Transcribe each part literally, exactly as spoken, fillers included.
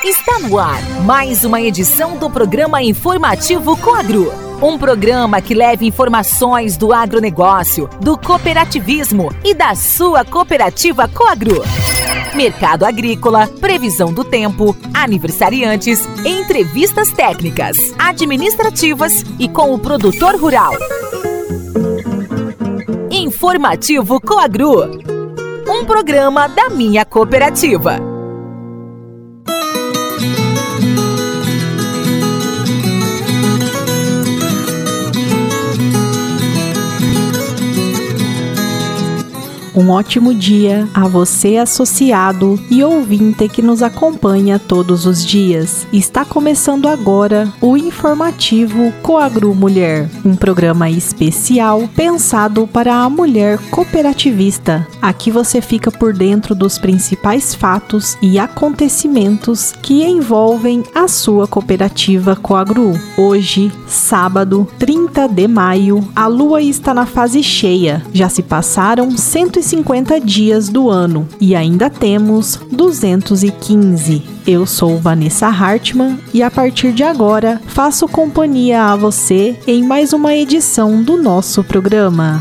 Está no ar mais uma edição do programa informativo Coagro. Um programa que leva informações do agronegócio, do cooperativismo e da sua cooperativa Coagro. Mercado agrícola, previsão do tempo, aniversariantes, entrevistas técnicas, administrativas e com o produtor rural. Informativo Coagro. Um programa da minha cooperativa. Um ótimo dia a você, associado e ouvinte que nos acompanha todos os dias. Está começando agora o informativo Coagro Mulher, um programa especial pensado para a mulher cooperativista. Aqui você fica por dentro dos principais fatos e acontecimentos que envolvem a sua cooperativa Coagro. Hoje, sábado, trinta de maio, a lua está na fase cheia. Já se passaram cento e cinquenta dias do ano e ainda temos duzentos e quinze. Eu sou Vanessa Hartmann e a partir de agora faço companhia a você em mais uma edição do nosso programa.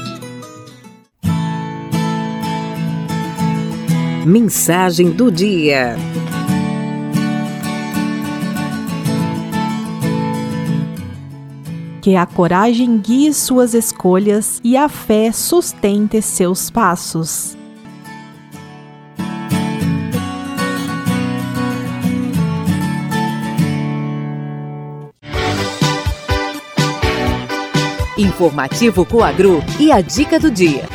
Mensagem do dia. Que a coragem guie suas escolhas e a fé sustente seus passos. Informativo Coagro e a dica do dia.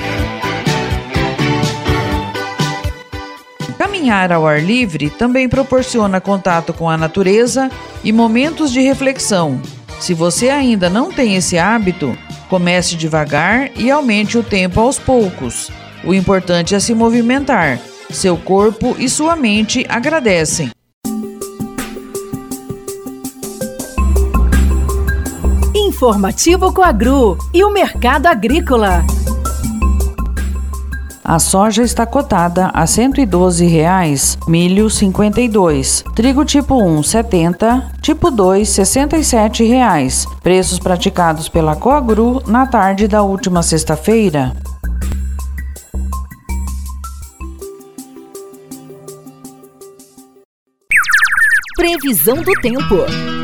Caminhar ao ar livre também proporciona contato com a natureza e momentos de reflexão. Se você ainda não tem esse hábito, comece devagar e aumente o tempo aos poucos. O importante é se movimentar. Seu corpo e sua mente agradecem. Informativo Coagro e o mercado agrícola. A soja está cotada a cento e doze reais, milho cinquenta e dois, trigo tipo um setenta, tipo dois sessenta e sete reais. Preços praticados pela Coagro na tarde da última sexta-feira. Previsão do tempo.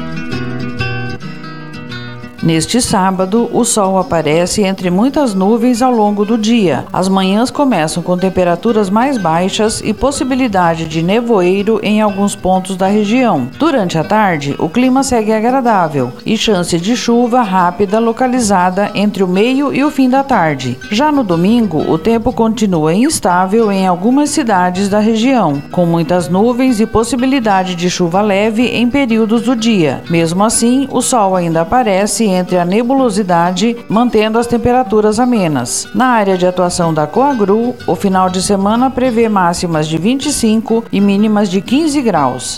Neste sábado, o sol aparece entre muitas nuvens ao longo do dia. As manhãs começam com temperaturas mais baixas e possibilidade de nevoeiro em alguns pontos da região. Durante a tarde, o clima segue agradável e chance de chuva rápida localizada entre o meio e o fim da tarde. Já no domingo, o tempo continua instável em algumas cidades da região, com muitas nuvens e possibilidade de chuva leve em períodos do dia. Mesmo assim, o sol ainda aparece entre a nebulosidade, mantendo as temperaturas amenas. Na área de atuação da Coagro, o final de semana prevê máximas de vinte e cinco e mínimas de quinze graus.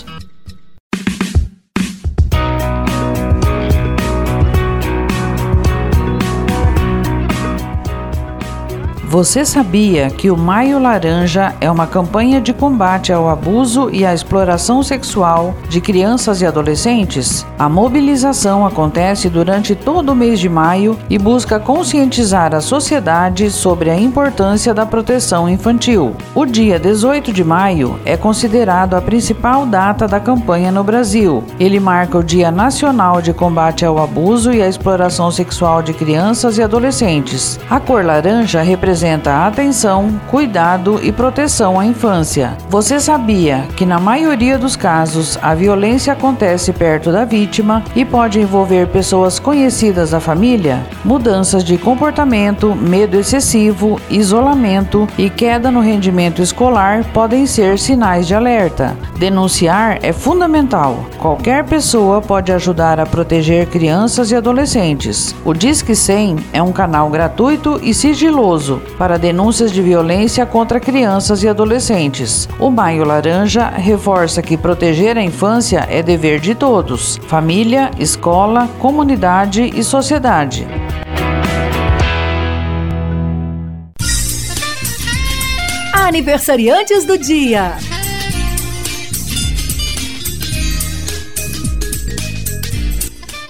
Você sabia que o Maio Laranja é uma campanha de combate ao abuso e à exploração sexual de crianças e adolescentes? A mobilização acontece durante todo o mês de maio e busca conscientizar a sociedade sobre a importância da proteção infantil. O dia dezoito de maio é considerado a principal data da campanha no Brasil. Ele marca o Dia Nacional de Combate ao Abuso e à Exploração Sexual de Crianças e Adolescentes. A cor laranja representa Representa atenção, cuidado e proteção à infância. Você sabia que na maioria dos casos a violência acontece perto da vítima e pode envolver pessoas conhecidas da família? Mudanças de comportamento, medo excessivo, isolamento e queda no rendimento escolar podem ser sinais de alerta. Denunciar é fundamental. Qualquer pessoa pode ajudar a proteger crianças e adolescentes. O Disque cem é um canal gratuito e sigiloso para denúncias de violência contra crianças e adolescentes. O Maio Laranja reforça que proteger a infância é dever de todos: família, escola, comunidade e sociedade. Aniversariantes do dia.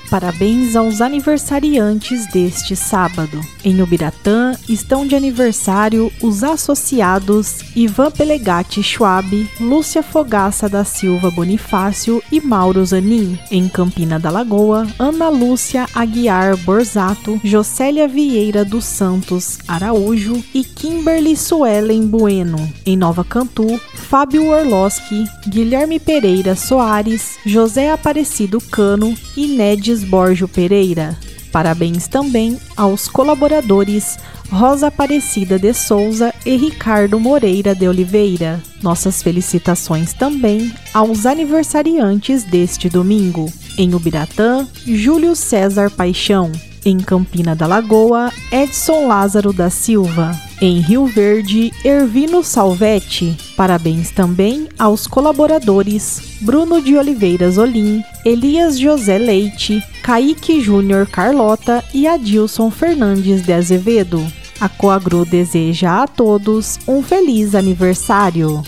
Parabéns aos aniversariantes deste sábado. Em Ubiratã estão de aniversário os associados Ivan Pelegatti Schwab, Lúcia Fogaça da Silva Bonifácio e Mauro Zanin. Em Campina da Lagoa, Ana Lúcia Aguiar Borzato, Jocélia Vieira dos Santos Araújo e Kimberly Suelen Bueno. Em Nova Cantu, Fábio Orloski, Guilherme Pereira Soares, José Aparecido Cano e Nedes Borjo Pereira. Parabéns também aos colaboradores Rosa Aparecida de Souza e Ricardo Moreira de Oliveira. Nossas felicitações também aos aniversariantes deste domingo. Em Ubiratã, Júlio César Paixão. Em Campina da Lagoa, Edson Lázaro da Silva. Em Rio Verde, Ervino Salvetti. Parabéns também aos colaboradores Bruno de Oliveira Zolim, Elias José Leite, Kaique Júnior Carlota e Adilson Fernandes de Azevedo. A Coagru deseja a todos um feliz aniversário.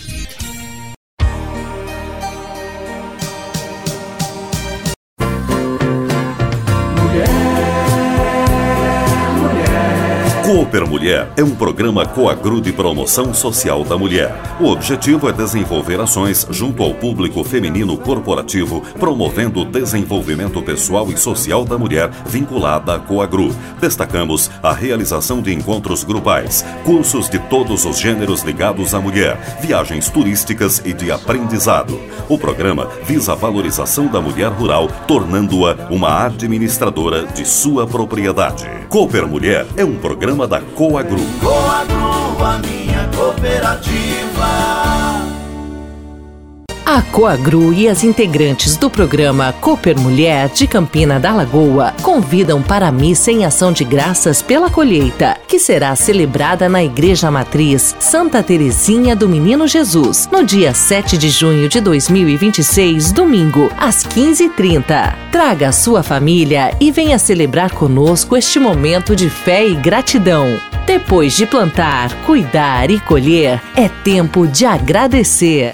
Cooper Mulher é um programa Coagru de promoção social da mulher. O objetivo é desenvolver ações junto ao público feminino corporativo, promovendo o desenvolvimento pessoal e social da mulher vinculada à Coagru. Destacamos a realização de encontros grupais, cursos de todos os gêneros ligados à mulher, viagens turísticas e de aprendizado. O programa visa a valorização da mulher rural, tornando-a uma administradora de sua propriedade. Cooper Mulher é um programa da Coagru. Coagru, a minha cooperativa. A Coagru e as integrantes do programa Cooper Mulher de Campina da Lagoa convidam para a missa em ação de graças pela colheita, que será celebrada na Igreja Matriz Santa Terezinha do Menino Jesus, no dia sete de junho de dois mil e vinte e seis, domingo, às quinze e trinta. Traga a sua família e venha celebrar conosco este momento de fé e gratidão. Depois de plantar, cuidar e colher, é tempo de agradecer.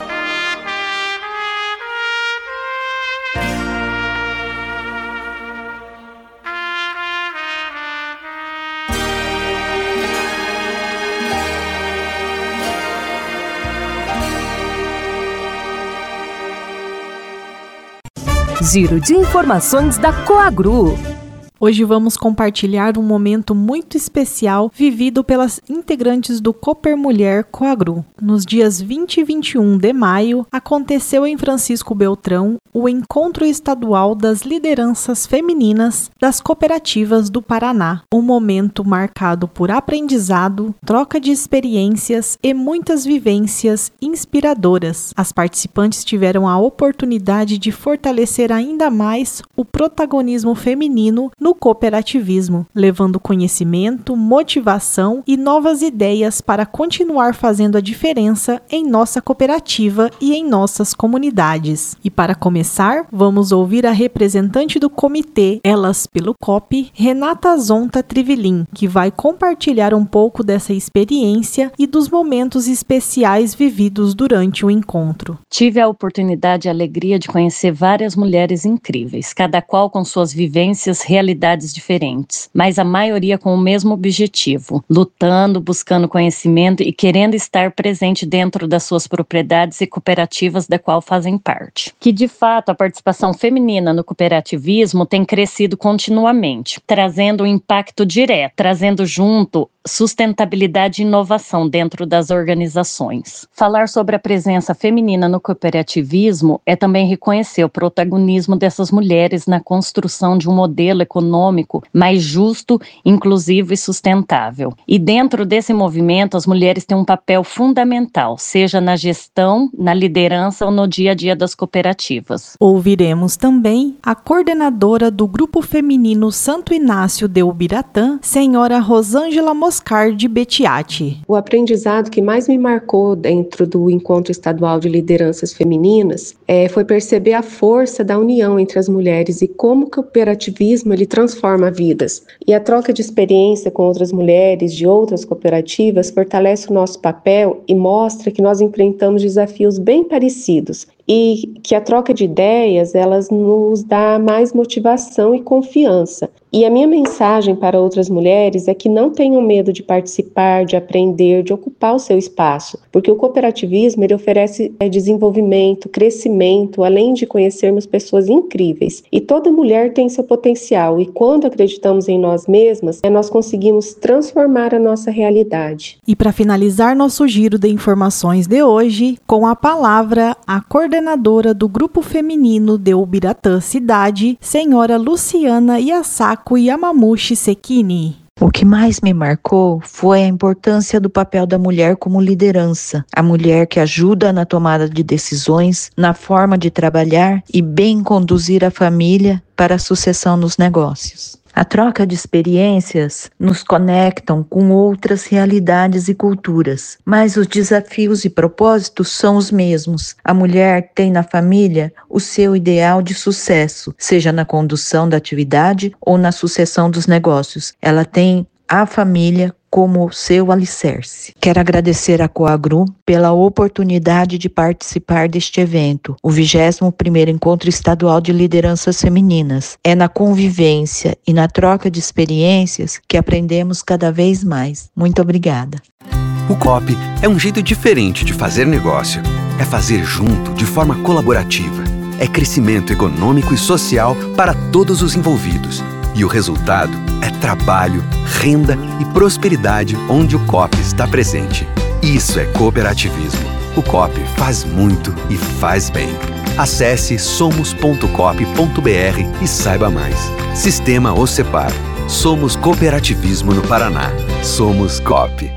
Giro de informações da Coagru. Hoje vamos compartilhar um momento muito especial vivido pelas integrantes do Cooper Mulher Coagru. Nos dias vinte e vinte e um de maio, aconteceu em Francisco Beltrão o Encontro Estadual das Lideranças Femininas das Cooperativas do Paraná. Um momento marcado por aprendizado, troca de experiências e muitas vivências inspiradoras. As participantes tiveram a oportunidade de fortalecer ainda mais o protagonismo feminino no cooperativismo, levando conhecimento, motivação e novas ideias para continuar fazendo a diferença em nossa cooperativa e em nossas comunidades. E para começar, vamos ouvir a representante do comitê Elas pelo C O P, Renata Zonta Trivelin, que vai compartilhar um pouco dessa experiência e dos momentos especiais vividos durante o encontro. Tive a oportunidade e a alegria de conhecer várias mulheres incríveis, cada qual com suas vivências, realidades diferentes, mas a maioria com o mesmo objetivo, lutando, buscando conhecimento e querendo estar presente dentro das suas propriedades e cooperativas da qual fazem parte. Que de fato a participação feminina no cooperativismo tem crescido continuamente, trazendo um impacto direto, trazendo junto sustentabilidade e inovação dentro das organizações. Falar sobre a presença feminina no cooperativismo é também reconhecer o protagonismo dessas mulheres na construção de um modelo econômico mais justo, inclusivo e sustentável. E dentro desse movimento, as mulheres têm um papel fundamental, seja na gestão, na liderança ou no dia a dia das cooperativas. Ouviremos também a coordenadora do Grupo Feminino Santo Inácio de Ubiratã, senhora Rosângela Moscatelli, Oscar de Betiati. O aprendizado que mais me marcou dentro do Encontro Estadual de Lideranças Femininas é, foi perceber a força da união entre as mulheres e como o cooperativismo ele transforma vidas. E a troca de experiência com outras mulheres de outras cooperativas fortalece o nosso papel e mostra que nós enfrentamos desafios bem parecidos e que a troca de ideias elas nos dá mais motivação e confiança. E a minha mensagem para outras mulheres é que não tenham medo de participar, de aprender, de ocupar o seu espaço, porque o cooperativismo ele oferece desenvolvimento, crescimento, além de conhecermos pessoas incríveis. E toda mulher tem seu potencial e quando acreditamos em nós mesmas, nós conseguimos transformar a nossa realidade. E para finalizar nosso giro de informações de hoje, com a palavra a coordenadora do Grupo Feminino de Ubiratã Cidade, senhora Luciana Yasako Yamamushi Sekini. O que mais me marcou foi a importância do papel da mulher como liderança, a mulher que ajuda na tomada de decisões, na forma de trabalhar e bem conduzir a família para a sucessão nos negócios. A troca de experiências nos conectam com outras realidades e culturas, mas os desafios e propósitos são os mesmos. A mulher tem na família o seu ideal de sucesso, seja na condução da atividade ou na sucessão dos negócios. Ela tem a família como seu alicerce. Quero agradecer à Coagru pela oportunidade de participar deste evento, o vigésimo primeiro Encontro Estadual de Lideranças Femininas. É na convivência e na troca de experiências que aprendemos cada vez mais. Muito obrigada. O C O P é um jeito diferente de fazer negócio. É fazer junto, de forma colaborativa. É crescimento econômico e social para todos os envolvidos. E o resultado é trabalho, renda e prosperidade onde o C O P está presente. Isso é cooperativismo. O C O P faz muito e faz bem. Acesse somos ponto coop ponto br e saiba mais. Sistema OCEPAR. Somos cooperativismo no Paraná. Somos C O P.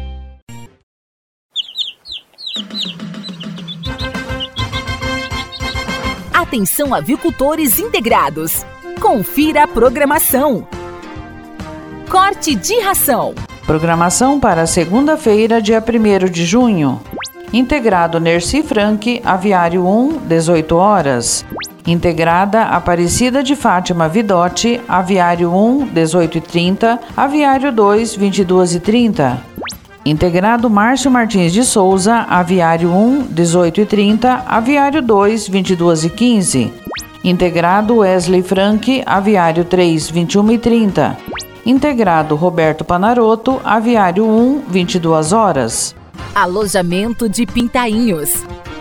Atenção, avicultores integrados. Confira a programação. Corte de ração. Programação para segunda-feira, dia primeiro de junho. Integrado Nerci Frank, Aviário um, dezoito horas. Integrada Aparecida de Fátima Vidotti, Aviário um, dezoito e trinta, Aviário dois, vinte e duas e trinta. Integrado Márcio Martins de Souza, Aviário um, dezoito e trinta, Aviário dois, vinte e duas e quinze. Integrado Wesley Frank, Aviário três, vinte e uma e trinta. Integrado Roberto Panarotto, Aviário um, vinte e duas horas. Alojamento de Pintainhos.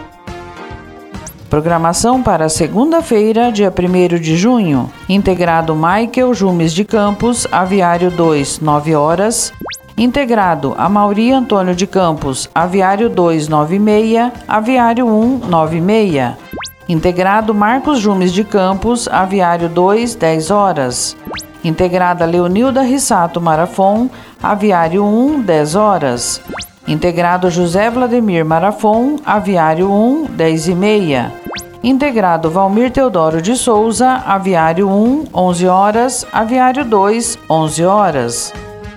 Programação para segunda-feira, dia primeiro de junho. Integrado Michael Jumes de Campos, Aviário dois, nove horas. Integrado Amaury Antônio de Campos, Aviário dois, nove e meia, Aviário um, nove e meia. Integrado Marcos Jumes de Campos, Aviário dois, dez horas. Integrada Leonilda Rissato Marafon, Aviário um, dez horas. Integrado José Vladimir Marafon, Aviário um, dez e meia. Integrado Valmir Teodoro de Souza, Aviário um, onze horas, Aviário dois, onze horas.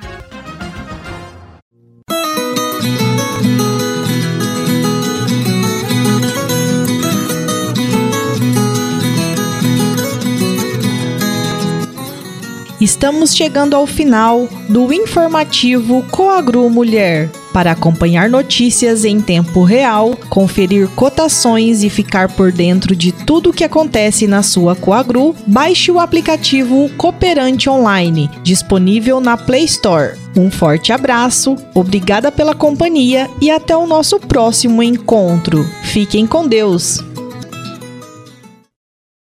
Estamos chegando ao final do informativo Coagru Mulher. Para acompanhar notícias em tempo real, conferir cotações e ficar por dentro de tudo o que acontece na sua Coagru, baixe o aplicativo Cooperante Online, disponível na Play Store. Um forte abraço, obrigada pela companhia e até o nosso próximo encontro. Fiquem com Deus!